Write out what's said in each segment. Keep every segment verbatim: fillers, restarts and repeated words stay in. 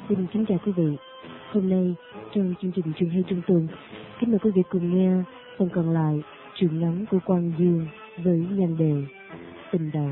Xin kính chào quý vị. Hôm nay trong chương trình Chuyện hay trong tuần, kính mời quý vị cùng nghe phần còn lại truyện ngắn của Quang Dương với nhan đề Tình Đầu.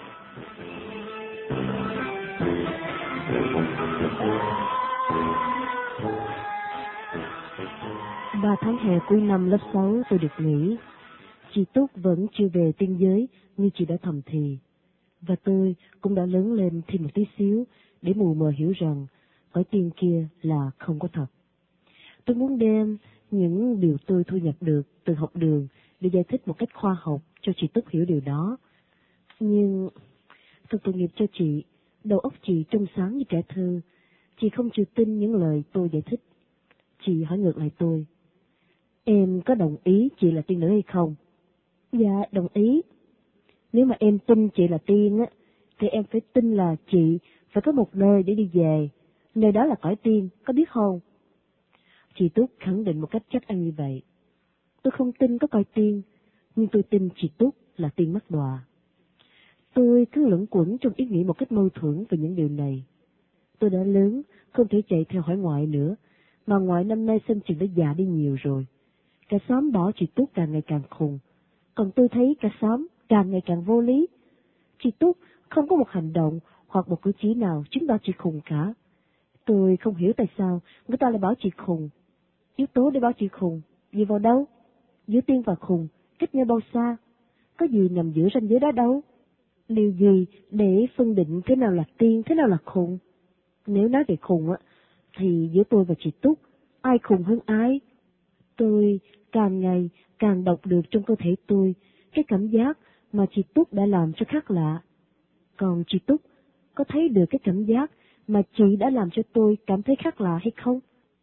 Ba tháng hè cuối năm lớp sáu tôi được nghỉ. Chị Túc vẫn chưa về tiên giới như chị đã thầm thì. Và tôi cũng đã lớn lên thêm một tí xíu để mù mờ hiểu rằng cõi tiên kia là không có thật. Tôi muốn đem những điều tôi thu nhập được từ học đường để giải thích một cách khoa học cho chị Túc hiểu điều đó. Nhưng thật tội nghiệp cho chị, đầu óc chị trong sáng như trẻ thơ. Chị không chịu tin những lời tôi giải thích. Chị hỏi ngược lại tôi: em có đồng ý chị là tiên nữ hay không? Dạ, đồng ý. Nếu mà em tin chị là tiên á, thì em phải tin là chị phải có một nơi để đi về. Nơi đó là cõi tiên, có biết không? Chị Túc khẳng định một cách chắc ăn như vậy. Tôi không tin có cõi tiên, nhưng tôi tin chị Túc là tiên mắt đọa. Tôi cứ luẩn quẩn trong ý nghĩ một cách mâu thuẫn về những điều này. Tôi đã lớn, không thể chạy theo hỏi ngoại nữa, mà ngoại năm nay xem chừng đã già đi nhiều rồi. Cả xóm bỏ chị Túc càng ngày càng khùng, còn tôi thấy cả xóm càng ngày càng vô lý. Chị Túc không có một hành động hoặc một cử chỉ nào chứng tỏ chị khùng cả. Tôi không hiểu tại sao người ta lại bảo chị khùng. Yếu tố để bảo chị khùng gì vào đâu? Giữa tiên và khùng cách nhau bao xa? Có gì nằm giữa ranh giới đó đâu? Điều gì để phân định thế nào là tiên, thế nào là khùng? Nếu nói về khùng á, thì giữa tôi và chị Túc, ai khùng hơn ai? Tôi càng ngày càng đọc được trong cơ thể tôi cái cảm giác mà chị Túc đã làm cho khác lạ. Còn chị Túc có thấy được cái cảm giác mà chị đã làm cho tôi cảm thấy khác lạ hay không?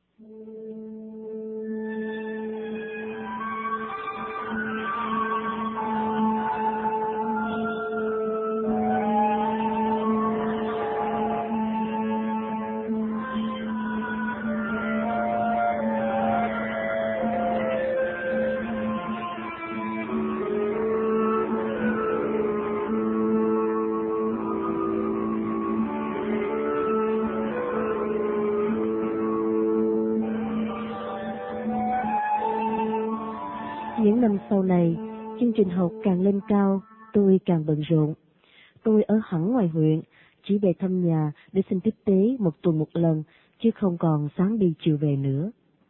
Những năm sau này, chương trình học càng lên cao, tôi càng bận rộn. Tôi ở hẳn ngoài huyện, chỉ về thăm nhà để xin tiếp tế một tuần một lần, chứ không còn sáng đi chiều về nữa.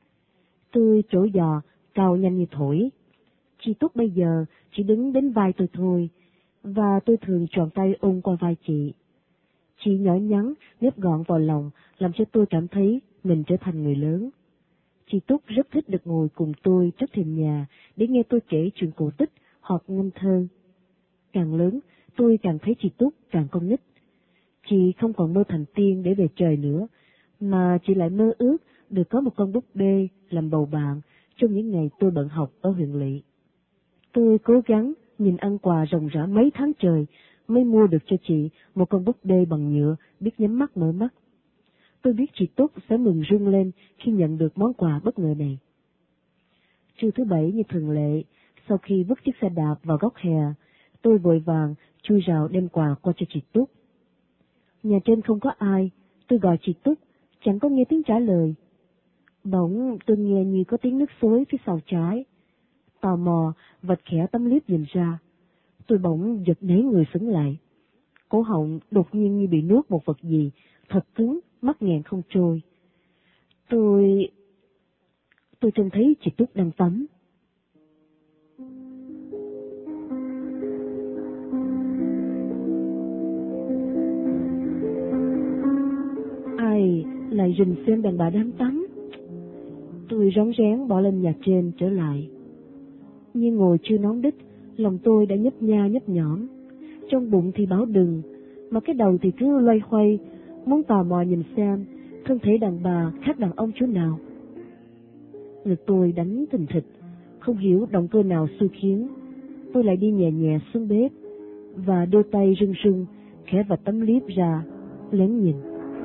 Tôi trổ giò, cao nhanh như thổi. Chị Túc bây giờ chỉ đứng đến vai tôi thôi, và tôi thường tròn tay ôm qua vai chị. Chị nhỏ nhắn, nếp gọn vào lòng, làm cho tôi cảm thấy mình trở thành người lớn. Chị Túc rất thích được ngồi cùng tôi trước thềm nhà để nghe tôi kể chuyện cổ tích hoặc ngâm thơ. Càng lớn, tôi càng thấy chị Túc càng con nít. Chị không còn mơ thành tiên để về trời nữa, mà chị lại mơ ước được có một con búp bê làm bầu bạn trong những ngày tôi bận học ở huyện lỵ. Tôi cố gắng nhìn ăn quà ròng rã mấy tháng trời mới mua được cho chị một con búp bê bằng nhựa biết nhắm mắt mở mắt. Tôi biết chị Túc sẽ mừng rung lên khi nhận được món quà bất ngờ này. Trưa thứ bảy như thường lệ, sau khi vứt chiếc xe đạp vào góc hè, tôi vội vàng chui rào đem quà qua cho chị Túc. Nhà trên không có ai, tôi gọi chị Túc, chẳng có nghe tiếng trả lời. Bỗng tôi nghe như có tiếng nước xối phía sau trái. Tò mò, vạch khẽ tấm liếp nhìn ra. Tôi bỗng giật nảy người sững lại. Cổ họng đột nhiên như bị nuốt một vật gì, thật cứng, mắc nghẹn không trôi. Tôi... Tôi trông thấy chị Túc đang tắm. Ai lại rình xem đàn bà đang tắm? Tôi rón rén bỏ lên nhà trên trở lại. Nhưng ngồi chưa nón đít, lòng tôi đã nhấp nha nhấp nhõm. Trong bụng thì bảo đừng, mà cái đầu thì cứ loay hoay, muốn tò mò nhìn xem thân thể đàn bà khác đàn ông chỗ nào. Ngực tôi đánh thình thịch, không hiểu động cơ nào xui khiến. Tôi lại đi nhẹ nhẹ xuống bếp và đôi tay run run khẽ vạch tấm liếp ra, lén nhìn.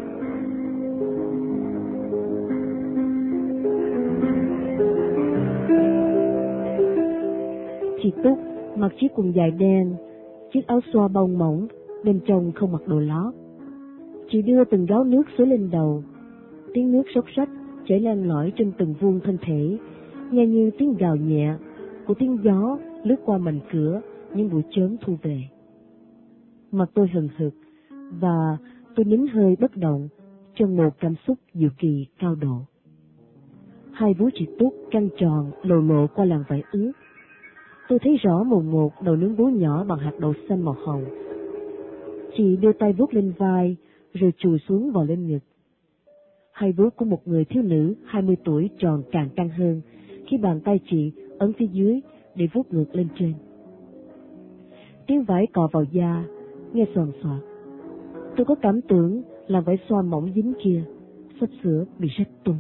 Chị Túc mặc chiếc quần dài đen, chiếc áo xoa bông mỏng, bên trong không mặc đồ lót. Chị đưa từng gáo nước xối lên đầu, tiếng nước xốc xách chảy len lỏi trên từng vuông thân thể, nghe như tiếng gào nhẹ của tiếng gió lướt qua mành cửa những buổi chớm thu về. Mặt tôi hừng hực và tôi nín hơi bất động trong một cảm xúc diệu kỳ cao độ. Hai vú chị Túc căng tròn lồ lộ qua làn vải ướt. Tôi thấy rõ mồn một đầu nướng bún nhỏ bằng hạt đậu xanh màu hồng. Chị đưa tay vuốt lên vai rồi chùi xuống vào lên ngực. Hai vú của một người thiếu nữ hai mươi tuổi tròn càng căng hơn khi bàn tay chị ấn phía dưới để vuốt ngược lên trên. Tiếng vải cọ vào da nghe xoàn xoạc. Tôi có cảm tưởng làn vải xoa mỏng dính kia sắp sửa bị rách tung.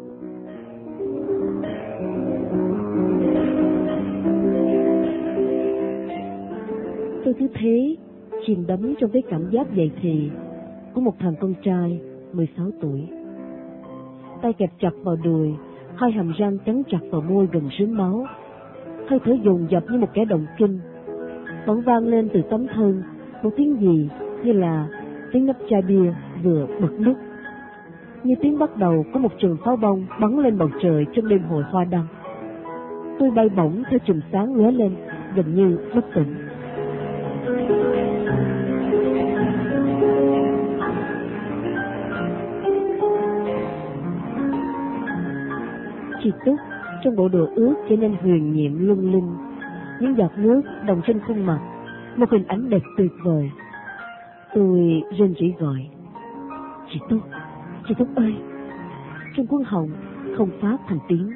Tôi cứ thế chìm đắm trong cái cảm giác dậy thì của một thằng con trai mười sáu tuổi. Tay kẹp chặt vào đùi, hai hàm răng cắn chặt vào môi gần rướm máu. Hơi thở dồn dập như một kẻ động kinh. Bỗng vang lên từ tấm thân một tiếng gì như là tiếng nắp chai bia vừa bật nút, như tiếng bắt đầu có một trường pháo bông bắn lên bầu trời trong đêm hội hoa đăng. Tôi bay bổng theo chùm sáng lóe lên, gần như bất tỉnh. Chị Túc trong bộ đồ ướt trở nên huyền nhiệm lung linh, những giọt nước đồng trên khuôn mặt, một hình ảnh đẹp tuyệt vời. Tôi rên rỉ gọi: "Chị Túc, chị Túc ơi!" Trong cuống họng không phát thành tiếng.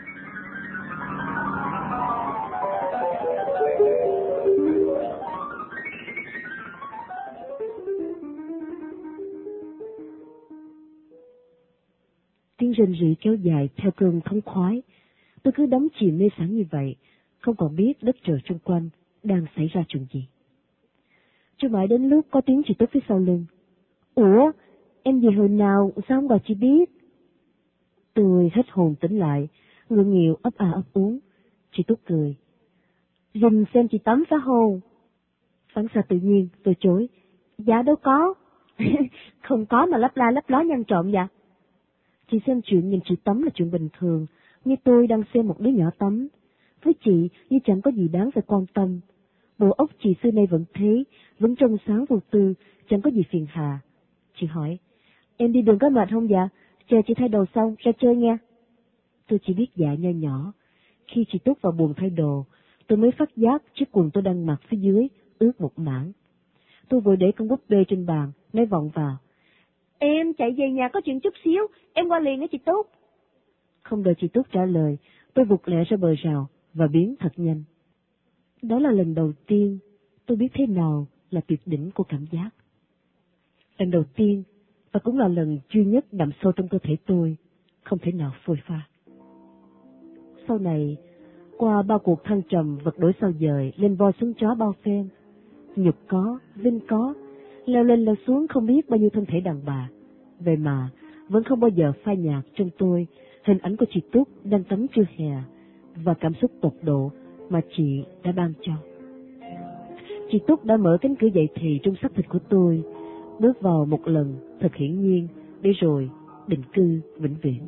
Tiếng rên rỉ kéo dài theo cơn thống khoái. Tôi cứ đắm chìm mê sảng như vậy, không còn biết đất trời xung quanh đang xảy ra chuyện gì. Cho mãi đến lúc có tiếng chị Túc phía sau lưng: "Ủa, em về hồi nào, sao không gọi chị biết?" Tôi hết hồn tỉnh lại, ngượng nghịu ấp à ấp úng. Chị Túc cười: "Dùm xem chị tắm phải không?" Phản xạ tự nhiên, tôi chối: "Dạ đâu có." "Không có mà lấp la lấp ló nhăn trộm vậy?" Chị xem chuyện nhìn chị tắm là chuyện bình thường, như tôi đang xem một đứa nhỏ tắm. Với chị như chẳng có gì đáng phải quan tâm. Bộ óc chị xưa nay vẫn thế, vẫn trong sáng vô tư, chẳng có gì phiền hà. Chị hỏi: "Em đi đường có mệt không dạ? Chờ chị thay đồ xong ra chơi nha." Tôi chỉ biết dạ nho nhỏ. Khi chị Túc vào buồng thay đồ, tôi mới phát giác chiếc quần tôi đang mặc phía dưới ướt một mảng. Tôi vội để con búp bê trên bàn, nói vọng vào: "Em chạy về nhà có chuyện chút xíu, em qua liền với chị Túc." Không đợi chị Túc trả lời, tôi vụt lẹ ra bờ rào và biến thật nhanh. Đó là lần đầu tiên tôi biết thế nào là tuyệt đỉnh của cảm giác. Lần đầu tiên, và cũng là lần duy nhất đậm sâu trong cơ thể tôi, không thể nào phôi pha. Sau này, qua bao cuộc thăng trầm vật đổi sao dời lên voi xuống chó bao phen, nhục có, vinh có, leo lên leo xuống không biết bao nhiêu thân thể đàn bà, vậy mà vẫn không bao giờ phai nhạt trong tôi hình ảnh của chị Túc đang tắm trưa hè và cảm xúc tột độ mà chị đã ban cho. Chị Túc đã mở cánh cửa dậy thì trong xác thịt của tôi, bước vào một lần thật hiển nhiên, để rồi định cư vĩnh viễn.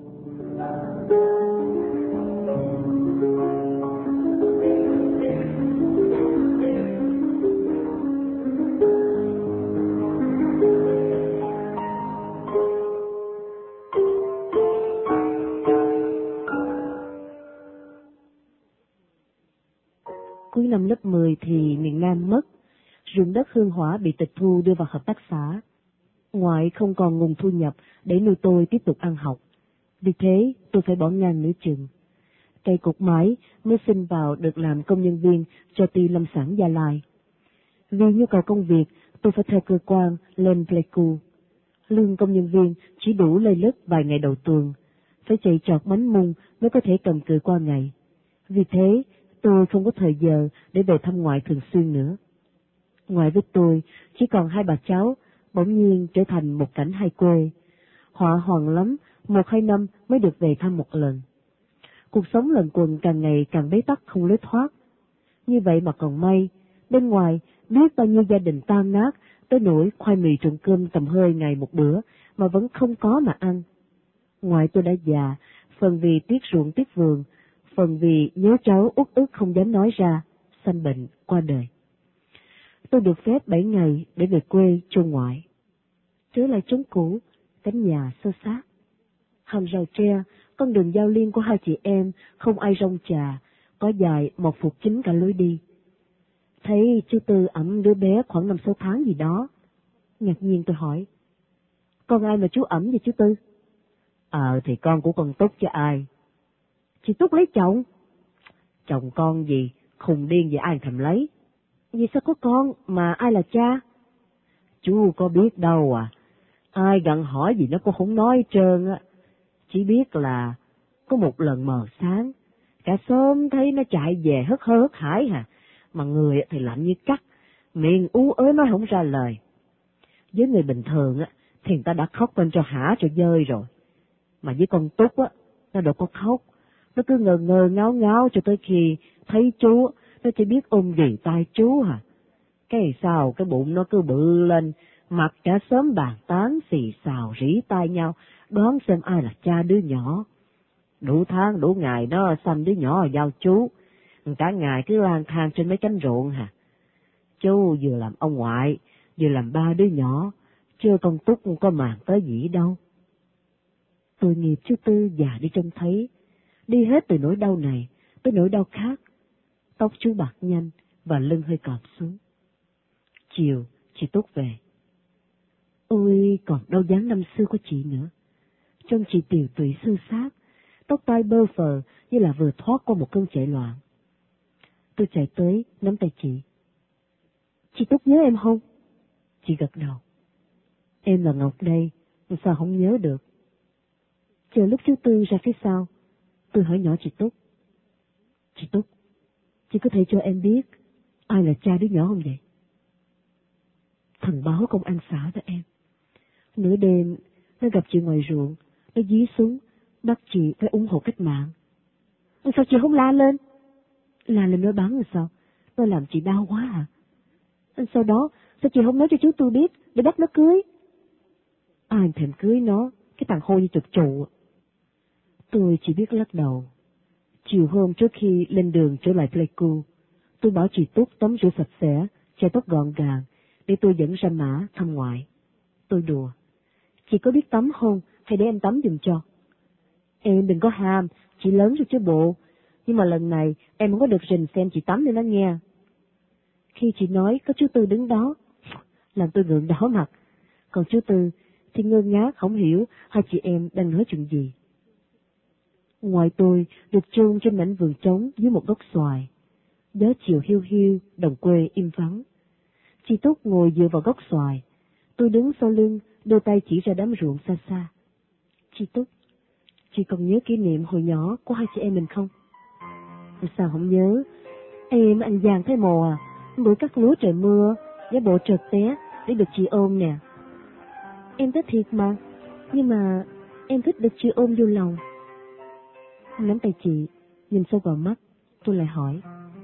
Cuối năm lớp mười thì miền Nam mất, ruộng đất hương hỏa bị tịch thu đưa vào hợp tác xã. Ngoại không còn nguồn thu nhập để nuôi tôi tiếp tục ăn học. Vì thế tôi phải bỏ ngang nửa chừng. Cây cột mãi mới xin vào được làm công nhân viên cho ty lâm sản Gia Lai. Vì nhu cầu công việc, tôi phải theo cơ quan lên Pleiku. Lương công nhân viên chỉ đủ lây lất vài ngày đầu tuần, phải chạy trọt bánh mung mới có thể cầm cự qua ngày. Vì thế, tôi không có thời giờ để về thăm ngoại thường xuyên nữa. Ngoại với tôi chỉ còn hai bà cháu, bỗng nhiên trở thành một cảnh hai quê. Họa hoàng lắm, một hai năm mới được về thăm một lần. Cuộc sống lần quần càng ngày càng bế tắc không lối thoát. Như vậy mà còn may, bên ngoài biết bao nhiêu gia đình tan nát, tới nỗi khoai mì trộn cơm tầm hơi ngày một bữa mà vẫn không có mà ăn. Ngoại tôi đã già, phần vì tiếc ruộng tiếc vườn, phần vì nhớ cháu uất ức không dám nói ra, sanh bệnh qua đời. Tôi được phép bảy ngày để về quê chôn ngoại. Trở lại chốn cũ, cánh nhà xơ xác. Hàng rào tre, con đường giao liên của hai chị em không ai rong chà, có dài một phục chính cả lối đi. Thấy chú Tư ẵm đứa bé khoảng năm sáu tháng gì đó. Ngạc nhiên tôi hỏi, con ai mà chú ẵm vậy chú Tư? Ờ thì con của con Túc chứ ai. Chị Túc lấy chồng. Chồng con gì, khùng điên vậy ai thèm lấy. Vì sao có con mà ai là cha? Chú có biết đâu à, ai gặng hỏi gì nó cũng không nói hết trơn á. Chỉ biết là có một lần mờ sáng, cả xóm thấy nó chạy về hớt hớt hải hà, mà người thì lạnh như cắt, miệng ú ớ nói không ra lời. Với người bình thường á, thì người ta đã khóc lên cho hả cho dơi rồi. Mà với con Túc á, nó đâu có khóc, nó cứ ngờ ngờ ngáo ngáo cho tới khi thấy chú, nó chỉ biết ôm ghì tay chú hả. Cái sao cái bụng nó cứ bự lên, mặt cả xóm bàn tán xì xào rỉ tai nhau, đoán xem ai là cha đứa nhỏ. Đủ tháng đủ ngày nó xanh đứa nhỏ giao chú, cả ngày cứ lang thang trên mấy cánh ruộng hả. Chú vừa làm ông ngoại, vừa làm ba đứa nhỏ, chưa con Túc không có màng tới gì đâu. Tội nghiệp chú Tư già đi trông thấy, đi hết từ nỗi đau này tới nỗi đau khác. Tóc chú bạc nhanh và lưng hơi cọp xuống. Chiều, chị Túc về. Ôi, còn đâu dáng năm xưa của chị nữa. Trông chị tiều tụy xương xác, tóc tai bơ phờ như là vừa thoát qua một cơn chạy loạn. Tôi chạy tới, nắm tay chị. Chị Túc nhớ em không? Chị gật đầu. Em là Ngọc đây, sao không nhớ được? Chờ lúc chú Tư ra phía sau, tôi hỏi nhỏ chị Túc. Chị Túc, chị có thể cho em biết ai là cha đứa nhỏ không vậy? Thần báo công an xã đó em. Nửa đêm, nó gặp chị ngoài ruộng, nó dí súng, bắt chị phải ủng hộ cách mạng. Sao chị không la lên? La lên nó bắn rồi sao? Nó làm chị đau quá à? Sau đó, sao chị không nói cho chú tôi biết, để bắt nó cưới? Ai thèm cưới nó, cái thằng hôi như chuột trụ. Tôi chỉ biết lắc đầu. Chiều hôm trước khi lên đường trở lại Pleiku, tôi bảo chị Túc tắm rửa sạch sẽ, chải tóc gọn gàng, để tôi dẫn ra mã thăm ngoại. Tôi đùa. Chị có biết tắm không, hay để em tắm giùm cho? Em đừng có ham, chị lớn rồi chứ bộ. Nhưng mà lần này em không có được rình xem chị tắm nữa đó nghe. Khi chị nói có chú Tư đứng đó, làm tôi ngượng đỏ mặt. Còn chú Tư thì ngơ ngác không hiểu hai chị em đang nói chuyện gì. Ngoài tôi được chôn trên mảnh vườn trống dưới một gốc xoài. Gió chiều hiu hiu, đồng quê im vắng. Chị Túc ngồi dựa vào gốc xoài. Tôi đứng sau lưng, đưa tay chỉ ra đám ruộng xa xa. Chị Túc, chị còn nhớ kỷ niệm hồi nhỏ của hai chị em mình không? Sao không nhớ? Em ăn vàng thấy mồ à, bữa cắt lúa trời mưa, giả bộ trượt té để được chị ôm nè. Em thích thiệt mà, nhưng mà em thích được chị ôm vô lòng. Nắm tay chị, nhìn sâu vào mắt, tôi lại hỏi.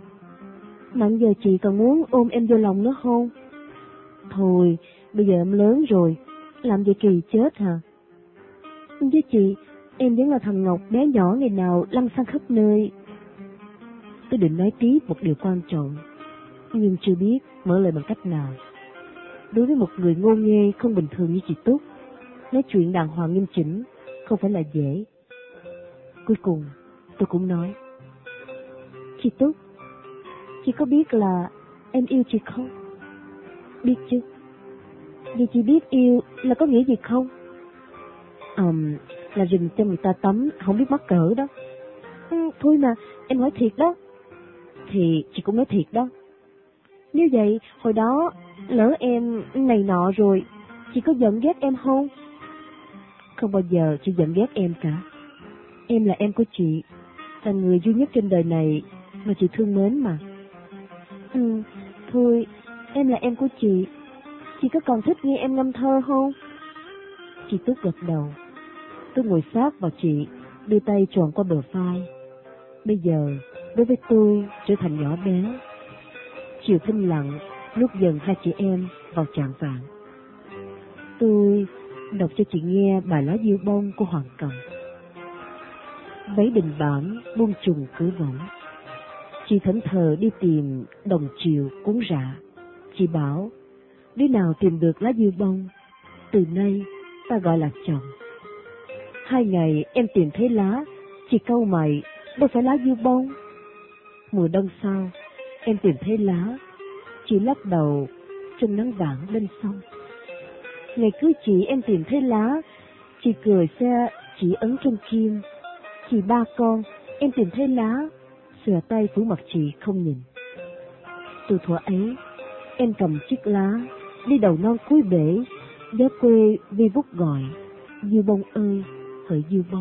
Mà giờ chị còn muốn ôm em vô lòng nữa không? Thôi, bây giờ em lớn rồi, làm gì kỳ chết hả? Với chị, em vẫn là thằng Ngọc bé nhỏ ngày nào lăn xăng khắp nơi. Tôi định nói tiếp một điều quan trọng, nhưng chưa biết mở lời bằng cách nào. Đối với một người ngô nghê không bình thường như chị Túc, nói chuyện đàng hoàng nghiêm chỉnh không phải là dễ. Cuối cùng, tôi cũng nói. Chị Túc, chị có biết là em yêu chị không? Biết chứ. Vì chị biết yêu là có nghĩa gì không? Ờm, um, là rình cho người ta tắm, không biết mắc cỡ đó. Ừ, thôi mà, em hỏi thiệt đó. Thì chị cũng nói thiệt đó. Nếu vậy, hồi đó, lỡ em này nọ rồi, chị có giận ghét em không? Không bao giờ chị giận ghét em cả. Em là em của chị, là người duy nhất trên đời này mà chị thương mến mà. Ừ, thôi, em là em của chị. Chị có còn thích nghe em ngâm thơ không? Chị Túc gật đầu. Tôi ngồi sát vào chị, đưa tay tròn qua bờ vai. Bây giờ, đối với tôi, trở thành nhỏ bé. Chiều thinh lặng, lúc dần hai chị em vào chạng vạng. Tôi, đọc cho chị nghe bài Lá Diêu Bông của Hoàng Cầm. Váy đình bản buông trùng cửa võng, chị thẫn thờ đi tìm đồng chiều cuốn rạ. Chị bảo, đứa nào tìm được lá diêu bông, từ nay ta gọi là chồng. Hai ngày em tìm thấy lá, chị cau mày, đâu phải lá diêu bông. Mùa đông sau, em tìm thấy lá, chị lắc đầu trong nắng vàng bên sông. Ngày cưới chị em tìm thấy lá, chị cười xe chỉ ấn trong kim. Chị ba con, em tìm thấy lá, xòe tay phủ mặt chị không nhìn. Từ thuở ấy, em cầm chiếc lá, đi đầu non cuối bể, gió quê vi vút gọi, diêu bông ơi, hỡi diêu bông.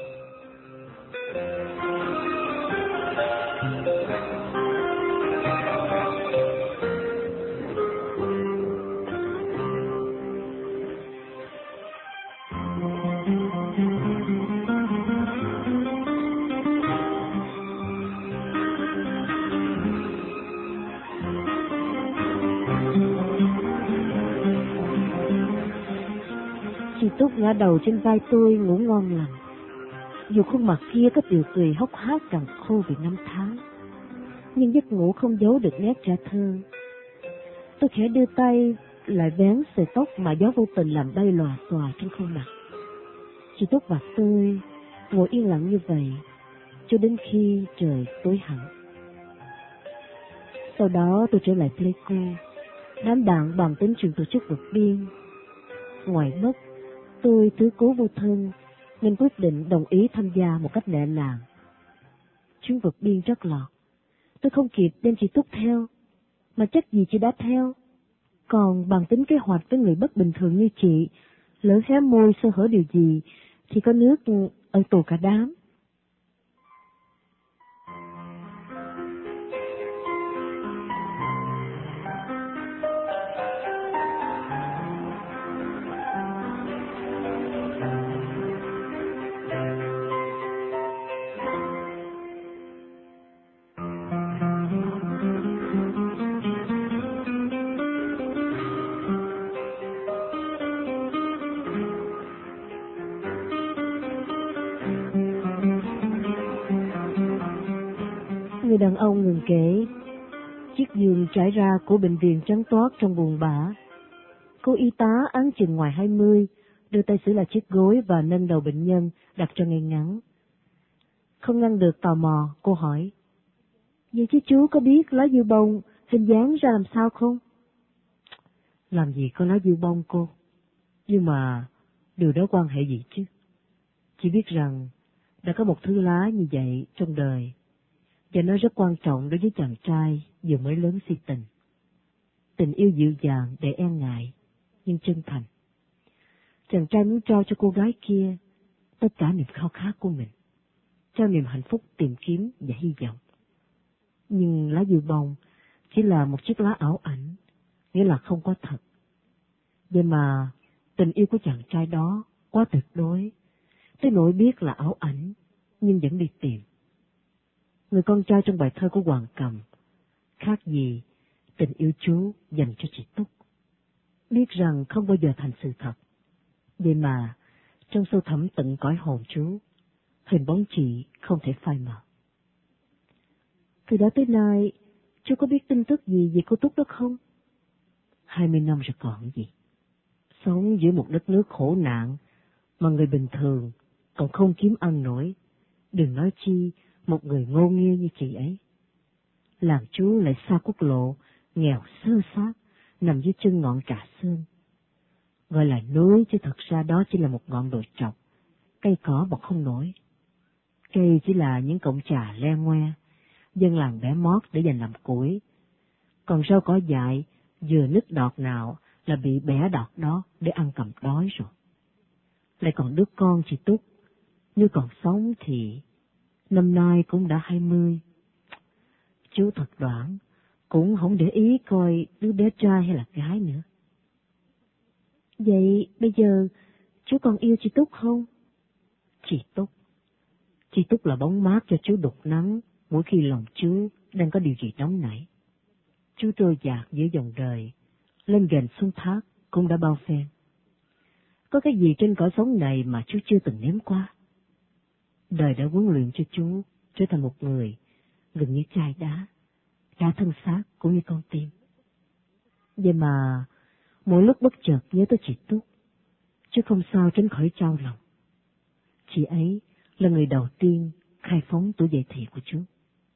Chị Túc ngã đầu trên vai tôi ngủ ngon lành. Dù khuôn mặt kia có tiều cười hốc hác càng khô vì năm tháng, nhưng giấc ngủ không giấu được nét trẻ thơ. Tôi khẽ đưa tay lại vén sợi tóc mà gió vô tình làm bay lòa xòa trên khuôn mặt. Chị Túc và tôi ngồi yên lặng như vậy cho đến khi trời tối hẳn. Sau đó tôi trở lại Pleiku. Đám bạn bàn tính chuyện tổ chức vượt biên. Ngoài mất, tôi tứ cố vô thân nên quyết định đồng ý tham gia một cách nhẹ nhàng. Chuyến vượt biên rất lọt. Tôi không kịp đem chị Túc theo, mà chắc gì chị đã theo. Còn bàn tính kế hoạch với người bất bình thường như chị, lỡ hé môi sơ hở điều gì thì có nước ở tù cả đám. Người đàn ông ngừng kể. Chiếc giường trải ra của bệnh viện trắng toát trong buồn bã. Cô y tá áng chừng ngoài hai mươi, đưa tay sửa lại chiếc gối và nâng đầu bệnh nhân đặt cho ngay ngắn. Không ngăn được tò mò, cô hỏi, vậy chứ chú có biết lá diêu bông hình dáng ra làm sao không? Làm gì có lá diêu bông cô? Nhưng mà điều đó quan hệ gì chứ? Chỉ biết rằng đã có một thứ lá như vậy trong đời, và nó rất quan trọng đối với chàng trai vừa mới lớn si tình. Tình yêu dịu dàng để e ngại, nhưng chân thành. Chàng trai muốn trao cho cô gái kia tất cả niềm khao khát của mình, trao niềm hạnh phúc tìm kiếm và hy vọng. Nhưng lá diêu bông chỉ là một chiếc lá ảo ảnh, nghĩa là không có thật. Vậy mà tình yêu của chàng trai đó quá tuyệt đối, tới nỗi biết là ảo ảnh nhưng vẫn đi tìm. Người con trai trong bài thơ của Hoàng Cầm khác gì tình yêu chú dành cho chị Túc, biết rằng không bao giờ thành sự thật. Vậy mà trong sâu thẳm tận cõi hồn chú, hình bóng chị không thể phai mờ. Từ đó tới nay, chú có biết tin tức gì về cô Túc đó không? Hai mươi năm rồi còn gì. Sống giữa một đất nước khổ nạn mà người bình thường còn không kiếm ăn nổi, đừng nói chi một người ngô nghê như chị ấy. Làng chú lại xa quốc lộ, nghèo sơ xác, nằm dưới chân ngọn Trà Sơn. Gọi là núi chứ thật ra đó chỉ là một ngọn đồi trọc, cây cỏ bọc không nổi. Cây chỉ là những cọng trà le ngoe, dân làng bẻ mót để dành làm củi. Còn rau cỏ dại, vừa nứt đọt nào là bị bẻ đọt đó để ăn cầm đói rồi. Lại còn đứa con chị Túc, nếu còn sống thì năm nay cũng đã hai mươi. Chú thật đoản, cũng không để ý coi đứa bé trai hay là gái nữa. Vậy bây giờ chú còn yêu chị Túc không? Chị Túc? Chị Túc là bóng mát cho chú đục nắng mỗi khi lòng chú đang có điều gì nóng nảy. Chú trôi dạt giữa dòng đời, lên gần xuống thác cũng đã bao phen. Có cái gì trên cõi sống này mà chú chưa từng nếm qua? Đời đã huấn luyện cho chú trở thành một người gần như chai đá, cả thân xác cũng như con tim. Vậy mà mỗi lúc bất chợt nhớ tới chị Túc, chứ không sao tránh khỏi trao lòng. Chị ấy là người đầu tiên khai phóng tuổi dậy thì của chú.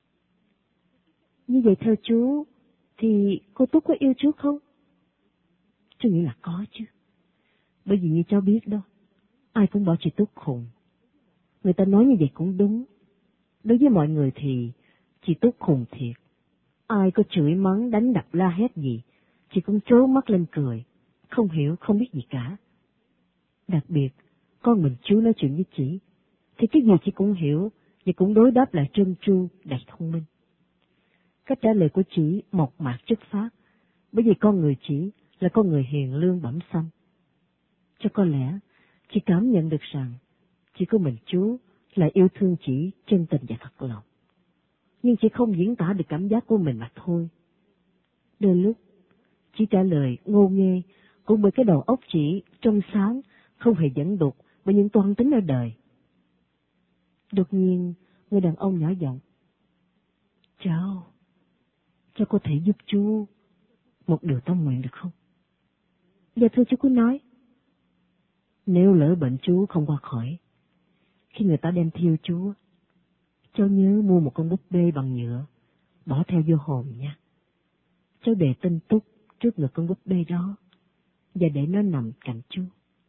Như vậy theo chú, thì cô Túc có yêu chú không? Chú nghĩ là có chứ. Bởi vì như cháu biết đó, ai cũng bảo chị Túc khùng. Người ta nói như vậy cũng đúng. Đối với mọi người thì chị Túc khùng thiệt. Ai có chửi mắng, đánh đập la hét gì, chị cũng trố mắt lên cười, không hiểu, không biết gì cả. Đặc biệt, con mình chú nói chuyện với chị, thì cái gì chị cũng hiểu, và cũng đối đáp lại trơn tru, đầy thông minh. Cách trả lời của chị mộc mạc chất phác, bởi vì con người chị là con người hiền lương bẩm xanh. Cho có lẽ, chị cảm nhận được rằng, chỉ có mình chú là yêu thương chị chân tình và thật lòng. Nhưng chị không diễn tả được cảm giác của mình mà thôi. Đôi lúc, chị trả lời ngô nghê, cũng bởi cái đầu óc chị trong sáng, không hề dẫn đục bởi những toan tính ở đời. Đột nhiên, người đàn ông nhỏ giọng: Cháu, cháu có thể giúp chú một điều tâm nguyện được không? Dạ thưa chú cứ nói. Nếu lỡ bệnh chú không qua khỏi, khi người ta đem thiêu chú, cháu nhớ mua một con búp bê bằng nhựa, bỏ theo vô hồn nha. Cháu để tên Túc trước ngực con búp bê đó, và để nó nằm cạnh chú.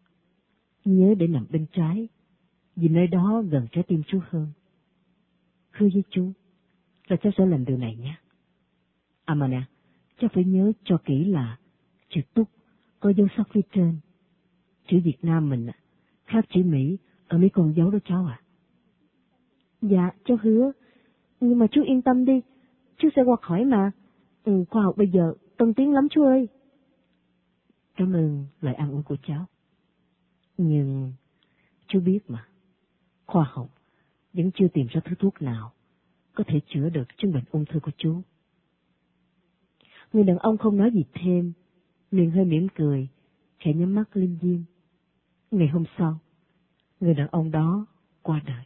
Nhớ để nằm bên trái, vì nơi đó gần trái tim chú hơn. Hứa với chú là cháu sẽ làm điều này nhé. À mà nè, cháu phải nhớ cho kỹ là chữ Túc có dấu sắc phía trên. Chữ Việt Nam mình khác chữ Mỹ ở mấy con dấu đó cháu à. Dạ, cháu hứa. Nhưng mà chú yên tâm đi, chú sẽ qua khỏi mà. Ừ, khoa học bây giờ tân tiến lắm chú ơi. Cảm ơn lời an ủi của cháu. Nhưng chú biết mà, khoa học vẫn chưa tìm ra thứ thuốc nào có thể chữa được chứng bệnh ung thư của chú. Người đàn ông không nói gì thêm, miệng hơi mỉm cười, khẽ nhắm mắt linh diêm. Ngày hôm sau, người đàn ông đó qua đời.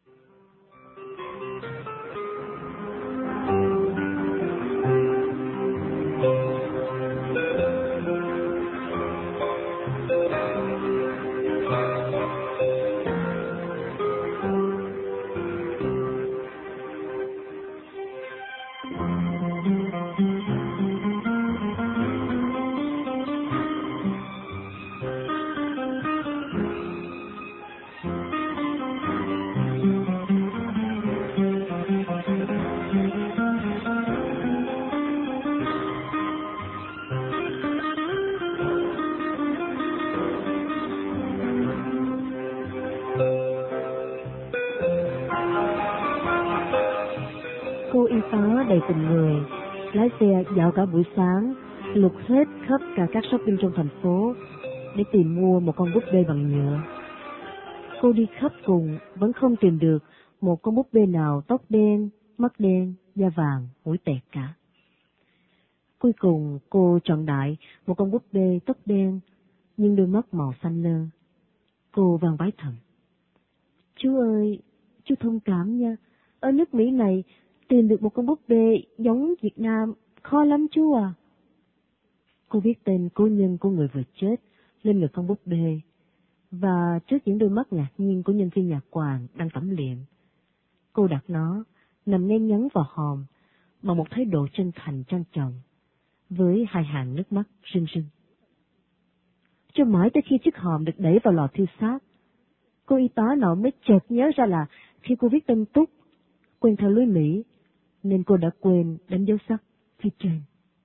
Cô y tá đầy tình người, lái xe dạo cả buổi sáng, lục hết khắp cả các shopping trong thành phố để tìm mua một con búp bê bằng nhựa. Cô đi khắp cùng vẫn không tìm được một con búp bê nào tóc đen, mắt đen, da vàng, mũi tẹt cả. Cuối cùng cô chọn đại một con búp bê tóc đen nhưng đôi mắt màu xanh lơ. Cô vang vái thầm: Chú ơi, chú thông cảm nha, ở nước Mỹ này tìm được một con búp bê giống Việt Nam khó lắm chú à. Cô viết tên cố nhân của người vừa chết lên ngực con búp bê, và trước những đôi mắt ngạc nhiên của nhân viên nhạc quàng đang tẩm liệm, cô đặt nó nằm ngay ngắn vào hòm bằng một thái độ chân thành trang trọng, với hai hàng nước mắt rưng rưng. Cho mãi tới khi chiếc hòm được đẩy vào lò thiêu xác, cô y tá nọ mới chợt nhớ ra là khi cô viết tên Túc quên theo lối Mỹ, nên cô đã quên đánh dấu sắc phía trên.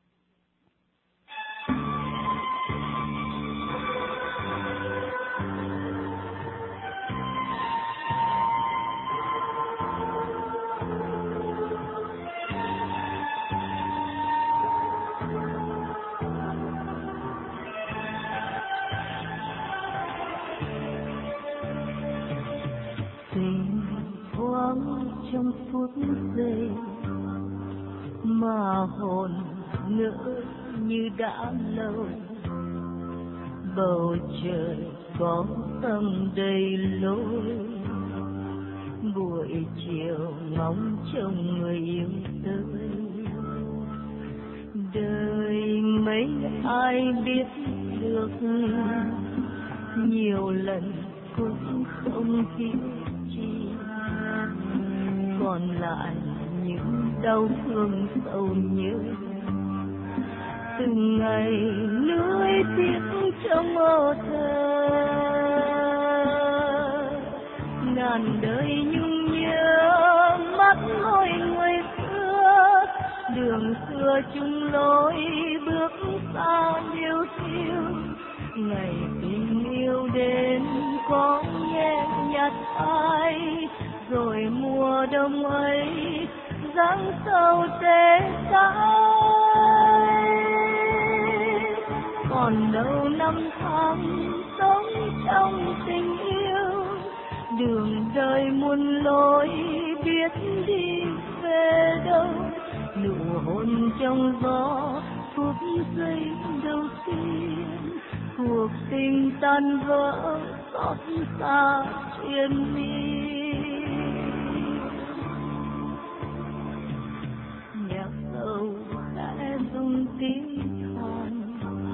Tình thoáng trong phút giây mà hồn ngỡ như đã lâu, bầu trời có tâm đầy lối, buổi chiều ngóng trông người yêu tới. Đời mấy ai biết được, nhiều lần cũng không hiểu chi, còn lại những đau thương sầu nhớ. Từng ngày lưỡi tiếc trong mơ thơ, ngàn đời nhung nhớ mắt môi người xưa. Đường xưa chung lối bước xa liêu xiêu, ngày tình yêu đến có nhẹ nhạt ai. Rồi mùa đông ấy giăng sâu tê tái, còn đâu năm tháng sống trong tình yêu. Đường đời muôn lối biết đi về đâu, nụ hôn trong gió phút giây đầu tiên. Cuộc tình tan vỡ xót xa triền miên, nhạc sâu khẽ rung tiếng than,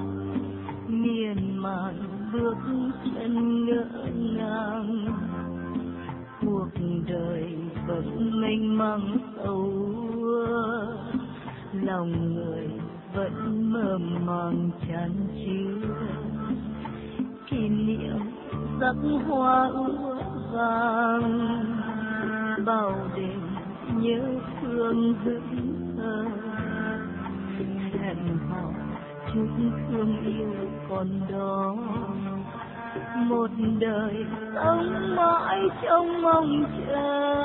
miên man bước chân ngỡ ngàng. Cuộc đời vẫn mênh mang sâu úa, lòng người vẫn mơ màng chan chứa. Kỷ niệm sắc hoa úa vàng, bao đêm nhớ thương hững hờ. Hẹn hò chút thương yêu còn đó, một đời sống mãi trong mong chờ.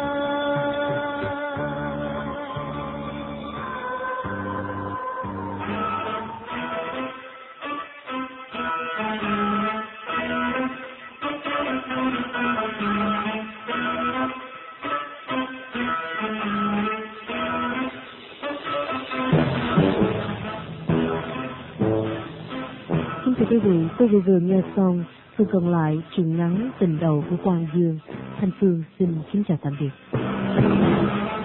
Kính thưa quý vị, quý vị vừa nghe xong phần còn lại truyện ngắn Tình đầu của Quang Dương. Thanh Phương xin kính chào tạm biệt.